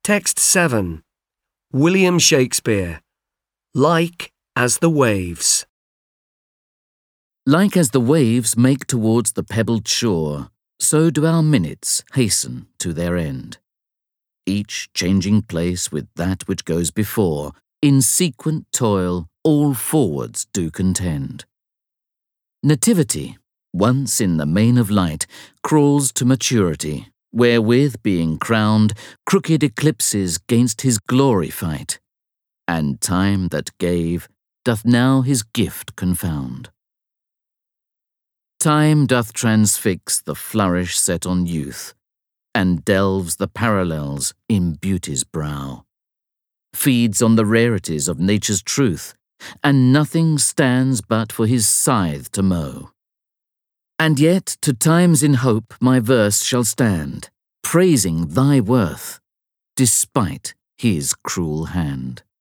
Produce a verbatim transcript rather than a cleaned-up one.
Text seven. William Shakespeare. Like as the waves. Like as the waves make towards the pebbled shore, so do our minutes hasten to their end. Each changing place with that which goes before, in sequent toil all forwards do contend. Nativity, once in the main of light, crawls to maturity, wherewith being crowned, crooked eclipses gainst his glory fight, and time that gave doth now his gift confound. Time doth transfix the flourish set on youth, and delves the parallels in beauty's brow, feeds on the rarities of nature's truth, and nothing stands but for his scythe to mow. And yet to times in hope my verse shall stand, praising thy worth, despite his cruel hand.